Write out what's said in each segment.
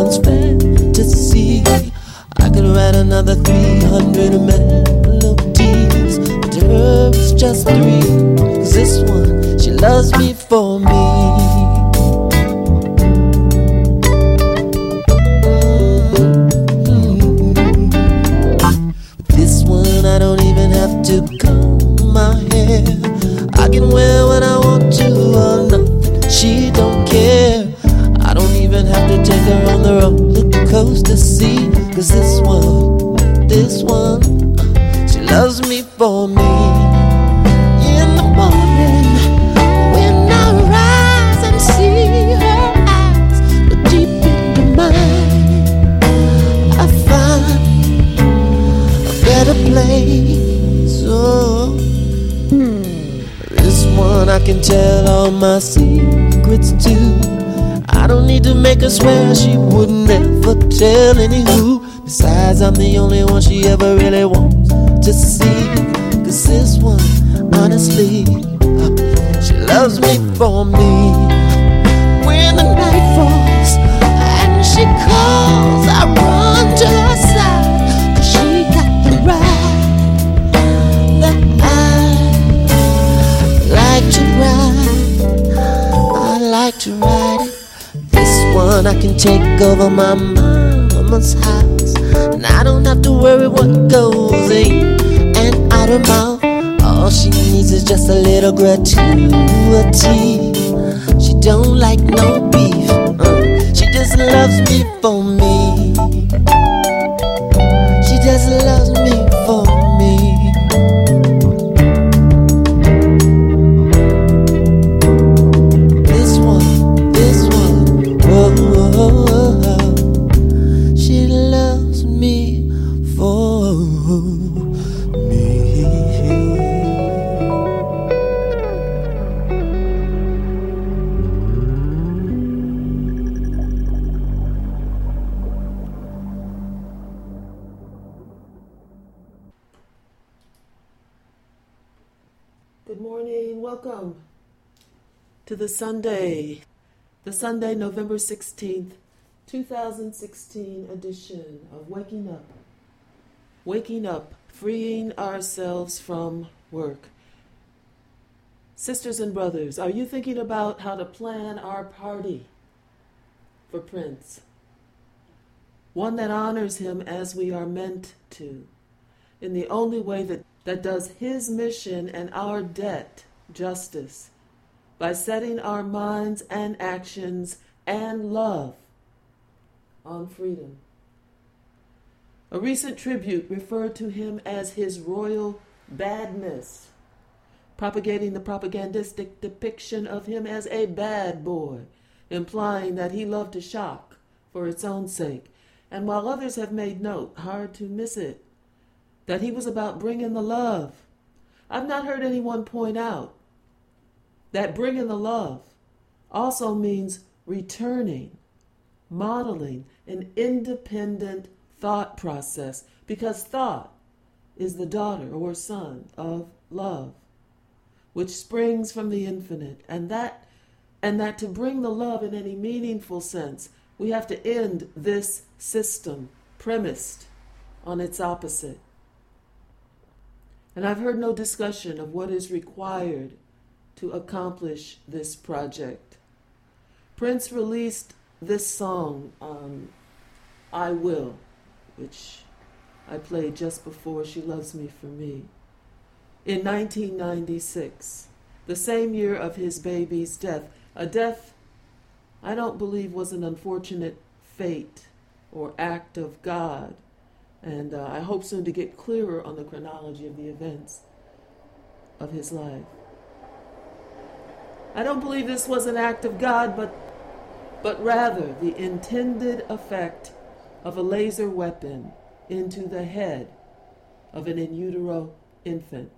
anyone's fantasy. I could write another 300 melodies, but to her it's just 3. 'Cause this one, she loves me for me. This one I don't even have to comb my hair. I can wear what I want to or nothing, she don't care. I don't even have to take her on the roller coaster, see. 'Cause this one, she loves me for me. In the morning, when I rise and see her eyes look deep into mine, I find a better place. Oh, this one I can tell all my secrets to. I don't need to make her swear she would never tell any who. Besides, I'm the only one she ever really wants to see. 'Cause this one, honestly, she loves me for me. When the night falls and she calls, I run to her side. 'Cause she got the ride that I like to ride. I like to ride it. This one I can take over my mama's house, and I don't have to worry what goes in and out her mouth. All she needs is just a little gratuity. She don't like no beef, she just loves me for me. She just loves me for me. This one, whoa, she loves me for me. Good morning, welcome to the Sunday November 16th, 2016 edition of Waking Up, freeing ourselves from work. Sisters and brothers, are you thinking about how to plan our party for Prince? One that honors him as we are meant to, in the only way that does his mission and our debt justice, by setting our minds and actions and love on freedom. A recent tribute referred to him as his royal badness, propagating the propagandistic depiction of him as a bad boy, implying that he loved to shock for its own sake, and while others have made note, hard to miss it, that he was about bringing the love. I've not heard anyone point out that bringing the love also means returning, modeling an independent thought process, because thought is the daughter or son of love, which springs from the infinite, and that to bring the love in any meaningful sense, we have to end this system premised on its opposite. And I've heard no discussion of what is required to accomplish this project. Prince released this song, I Will, which I played just before She Loves Me for Me, in 1996, the same year of his baby's death, a death I don't believe was an unfortunate fate or act of God, and I hope soon to get clearer on the chronology of the events of his life. I don't believe this was an act of God, but rather the intended effect of a laser weapon into the head of an in utero infant.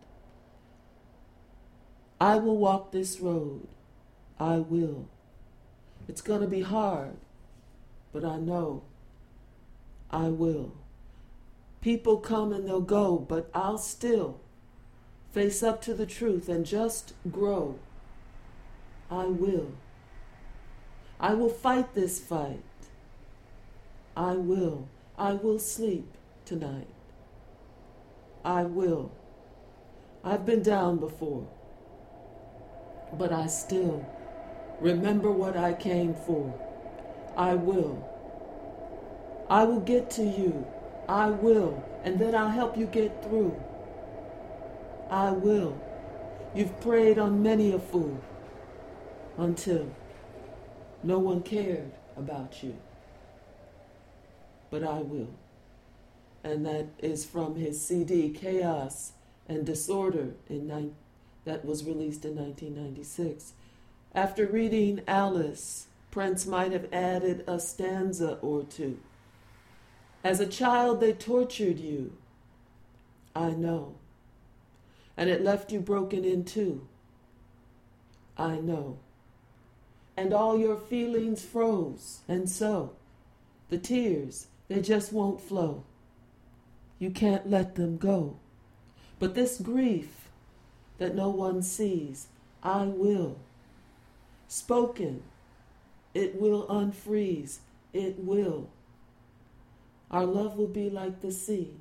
I will walk this road. I will. It's going to be hard, but I know I will. People come and they'll go, but I'll still face up to the truth and just grow. I will. I will fight this fight. I will sleep tonight. I will. I've been down before, but I still remember what I came for. I will. I will get to you. I will. And then I'll help you get through. I will. You've preyed on many a fool until no one cared about you. But I will. And that is from his CD, Chaos and Disorder, that was released in 1996. After reading Alice, Prince might have added a stanza or two. As a child, they tortured you. I know. And it left you broken in two. I know. And all your feelings froze, and so the tears, they just won't flow. You can't let them go. But this grief that no one sees, I will. Spoken, it will unfreeze, it will. Our love will be like the sea.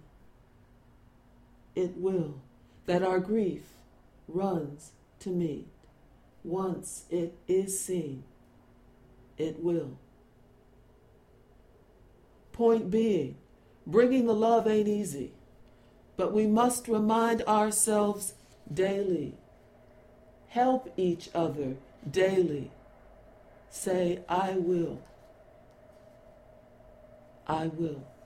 It will, that our grief runs to meet. Once it is seen, it will. Point being, bringing the love ain't easy, but we must remind ourselves daily. Help each other daily. Say, I will. I will.